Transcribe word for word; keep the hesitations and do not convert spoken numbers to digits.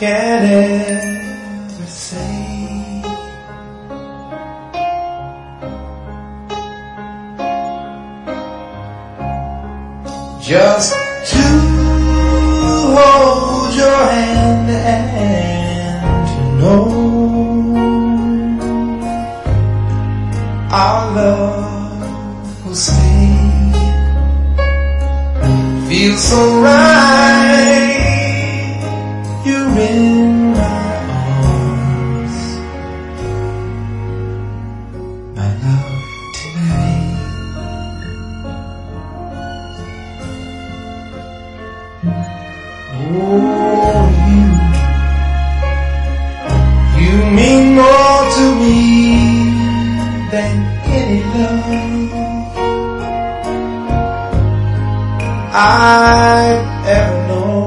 can't ever say. Just to hold your hand and to know our love will stay. Feels so right, you're in my arms, my love tonight. Oh, you, you mean more to me than any love I've ever known.